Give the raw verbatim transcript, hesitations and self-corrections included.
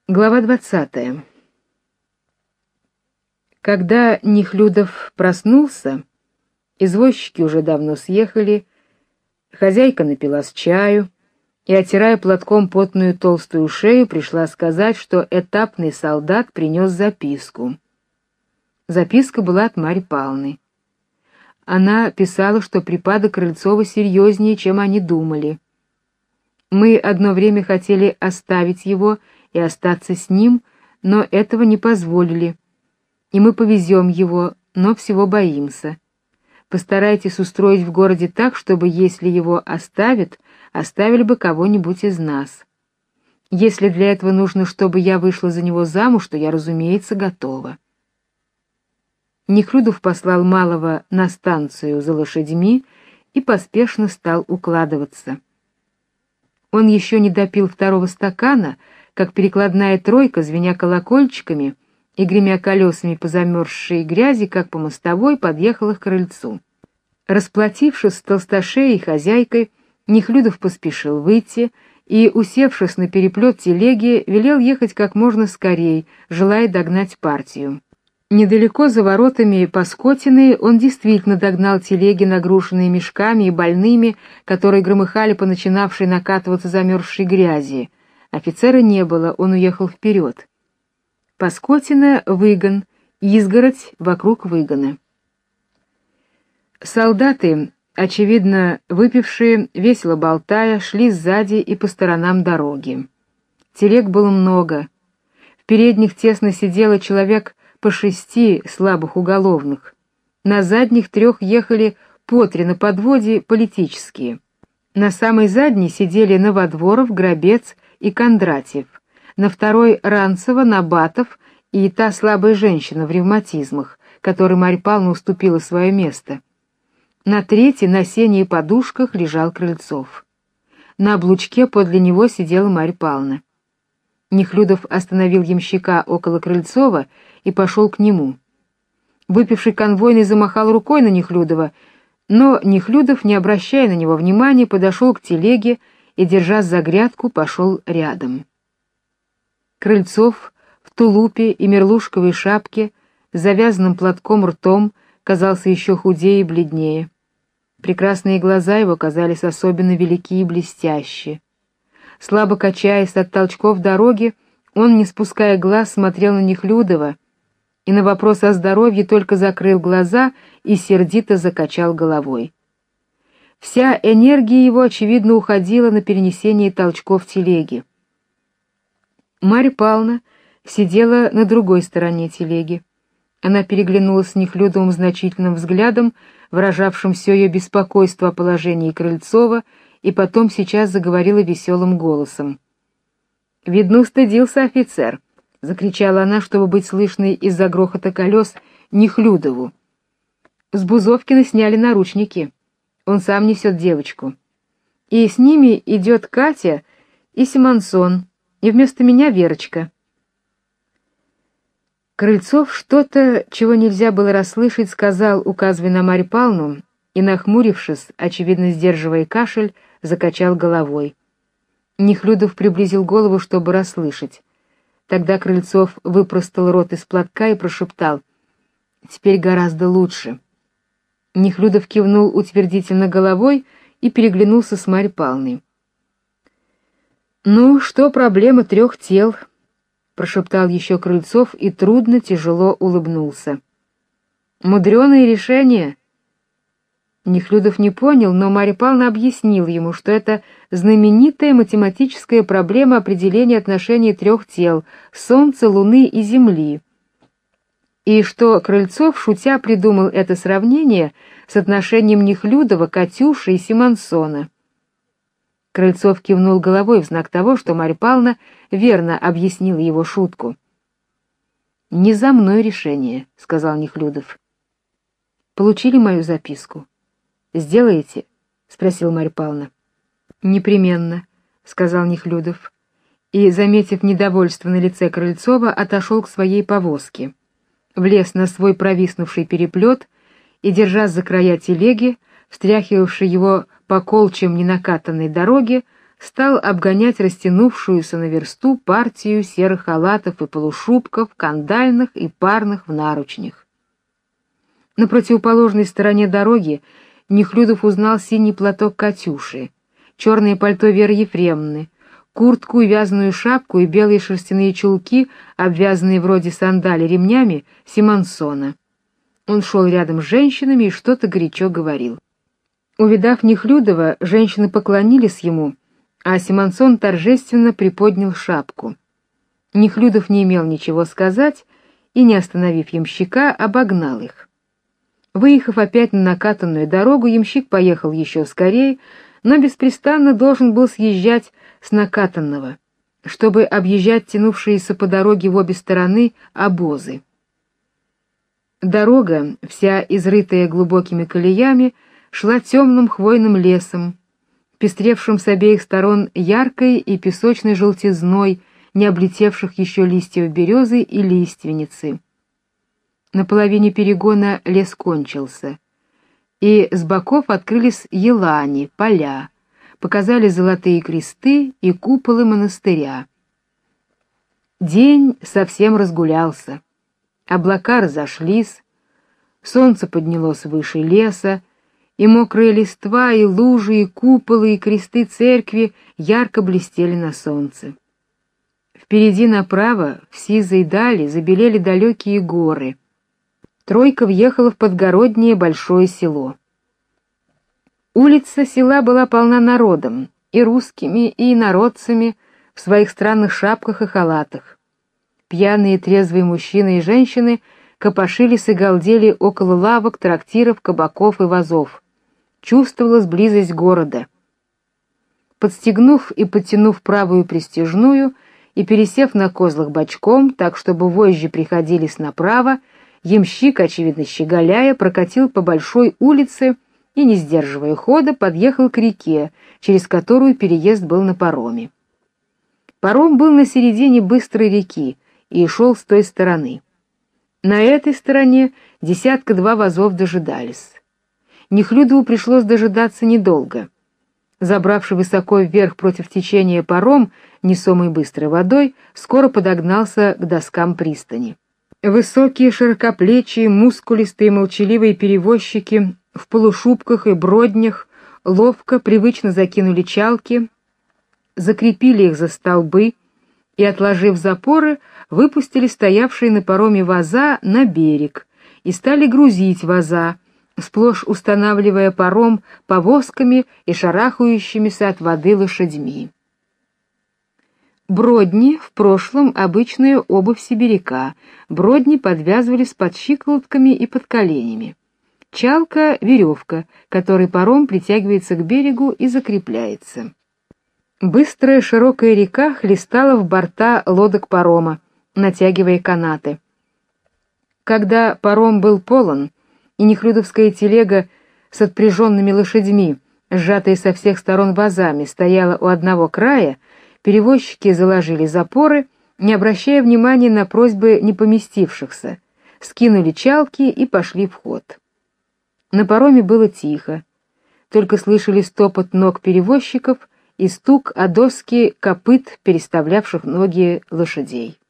Глава двадцатая. Когда Нехлюдов проснулся, извозчики уже давно съехали, хозяйка напилась чаю и, отирая платком потную толстую шею, пришла сказать, что этапный солдат принес записку. Записка была от Марьи Павловны. Она писала, что припадок Крыльцова серьезнее, чем они думали. Мы одно время хотели оставить его и остаться с ним, но этого не позволили. И мы повезем его, но всего боимся. Постарайтесь устроить в городе так, чтобы, если его оставят, оставили бы кого-нибудь из нас. Если для этого нужно, чтобы я вышла за него замуж, то я, разумеется, готова. Нехлюдов послал малого на станцию за лошадьми и поспешно стал укладываться. Он еще не допил второго стакана, как перекладная тройка, звеня колокольчиками и гремя колесами по замерзшей грязи, как по мостовой, подъехала к крыльцу. Расплатившись с толстошеей и хозяйкой, Нехлюдов поспешил выйти и, усевшись на переплет телеги, велел ехать как можно скорей, желая догнать партию. Недалеко за воротами Паскотины он действительно догнал телеги, нагруженные мешками и больными, которые громыхали по начинавшей накатываться замерзшей грязи. Офицера не было, он уехал вперед. Паскотина — выгон, изгородь вокруг выгона. Солдаты, очевидно выпившие, весело болтая, шли сзади и по сторонам дороги. Телег было много. В передних тесно сидело человек по шести слабых уголовных. На задних трех ехали по три на подводе политические. На самой задней сидели Новодворов, Грабец и Кондратьев, на второй — Ранцева, Набатов и та слабая женщина в ревматизмах, которой Марья Павловна уступила свое место. На третьей на сене и подушках лежал Крыльцов. На облучке подле него сидела Марья Павловна. Нехлюдов остановил ямщика около Крыльцова и пошел к нему. Выпивший конвойный замахал рукой на Нехлюдова, но Нехлюдов, не обращая на него внимания, подошел к телеге и, держась за грядку, пошел рядом. Крыльцов в тулупе и мерлушковой шапке с завязанным платком ртом казался еще худее и бледнее. Прекрасные глаза его казались особенно велики и блестящие. Слабо качаясь от толчков дороги, он, не спуская глаз, смотрел на Нехлюдова и на вопрос о здоровье только закрыл глаза и сердито закачал головой. Вся энергия его, очевидно, уходила на перенесение толчков телеги. Марья Павловна сидела на другой стороне телеги. Она переглянулась с Нехлюдовым значительным взглядом, выражавшим все ее беспокойство о положении Крыльцова, и потом сейчас заговорила веселым голосом. «Видно, устыдился офицер», — закричала она, чтобы быть слышной из-за грохота колес Нехлюдову. «С Бузовкина сняли наручники. Он сам несет девочку. И с ними идет Катя и Симонсон, и вместо меня Верочка». Крыльцов что-то, чего нельзя было расслышать, сказал, указывая на Марью Павловну, и, нахмурившись, очевидно сдерживая кашель, закачал головой. Нехлюдов приблизил голову, чтобы расслышать. Тогда Крыльцов выпростал рот из платка и прошептал: «Теперь гораздо лучше». Нехлюдов кивнул утвердительно головой и переглянулся с Марьей Павловной. «Ну, что проблема трех тел?» — прошептал еще Крыльцов и трудно, тяжело улыбнулся. «Мудреное решение». Нехлюдов не понял, но Марья Павловна объяснила ему, что это знаменитая математическая проблема определения отношений трех тел — Солнца, Луны и Земли, и что Крыльцов, шутя, придумал это сравнение с отношением Нехлюдова, Катюши и Симонсона. Крыльцов кивнул головой в знак того, что Марья Павловна верно объяснила его шутку. «Не за мной решение», — сказал Нехлюдов. «Получили мою записку? Сделаете?» — спросила Марья Павловна. «Непременно», — сказал Нехлюдов, и, заметив недовольство на лице Крыльцова, отошел к своей повозке, влез на свой провиснувший переплет и, держась за края телеги, встряхивавший его по колчам ненакатанной дороги, стал обгонять растянувшуюся на версту партию серых халатов и полушубков, кандальных и парных в наручнях. На противоположной стороне дороги Нехлюдов узнал синий платок Катюши, черное пальто Веры Ефремовны, куртку и вязаную шапку и белые шерстяные чулки, обвязанные вроде сандали ремнями, Симонсона. Он шел рядом с женщинами и что-то горячо говорил. Увидав Нехлюдова, женщины поклонились ему, а Симонсон торжественно приподнял шапку. Нехлюдов не имел ничего сказать и, не остановив ямщика, обогнал их. Выехав опять на накатанную дорогу, ямщик поехал еще скорее, но беспрестанно должен был съезжать с накатанного, чтобы объезжать тянувшиеся по дороге в обе стороны обозы. Дорога, вся изрытая глубокими колеями, шла темным хвойным лесом, пестревшим с обеих сторон яркой и песочной желтизной, не облетевших еще листьев березы и лиственницы. На половине перегона лес кончился, и с боков открылись елани, поля, показали золотые кресты и куполы монастыря. День совсем разгулялся, облака разошлись, солнце поднялось выше леса, и мокрая листва, и лужи, и куполы, и кресты церкви ярко блестели на солнце. Впереди направо, в сизой дали, забелели далекие горы. Тройка въехала в подгороднее большое село. Улица села была полна народом, и русскими, и инородцами в своих странных шапках и халатах. Пьяные и трезвые мужчины и женщины копошились и галдели около лавок, трактиров, кабаков и вазов. Чувствовалась близость города. Подстегнув и подтянув правую пристяжную и пересев на козлах бочком, так чтобы вожжи приходились направо, ямщик, очевидно щеголяя, прокатил по большой улице и, не сдерживая хода, подъехал к реке, через которую переезд был на пароме. Паром был на середине быстрой реки и шел с той стороны. На этой стороне десятка-два вазов дожидались. Нехлюдову пришлось дожидаться недолго. Забравший высоко вверх против течения паром, несомый быстрой водой, скоро подогнался к доскам пристани. Высокие, широкоплечие, мускулистые, молчаливые перевозчики в полушубках и броднях ловко, привычно закинули чалки, закрепили их за столбы и, отложив запоры, выпустили стоявшие на пароме ваза на берег и стали грузить ваза, сплошь устанавливая паром повозками и шарахающимися от воды лошадьми. Бродни в прошлом обычная обувь сибиряка, бродни подвязывались под щиколотками и под коленями. Чалка — веревка, которой паром притягивается к берегу и закрепляется. Быстрая широкая река хлестала в борта лодок парома, натягивая канаты. Когда паром был полон, и нехлюдовская телега с отпряженными лошадьми, сжатая со всех сторон вазами, стояла у одного края, перевозчики заложили запоры, не обращая внимания на просьбы не поместившихся, скинули чалки и пошли в ход. На пароме было тихо, только слышались топот ног перевозчиков и стук о доски копыт, переставлявших ноги лошадей.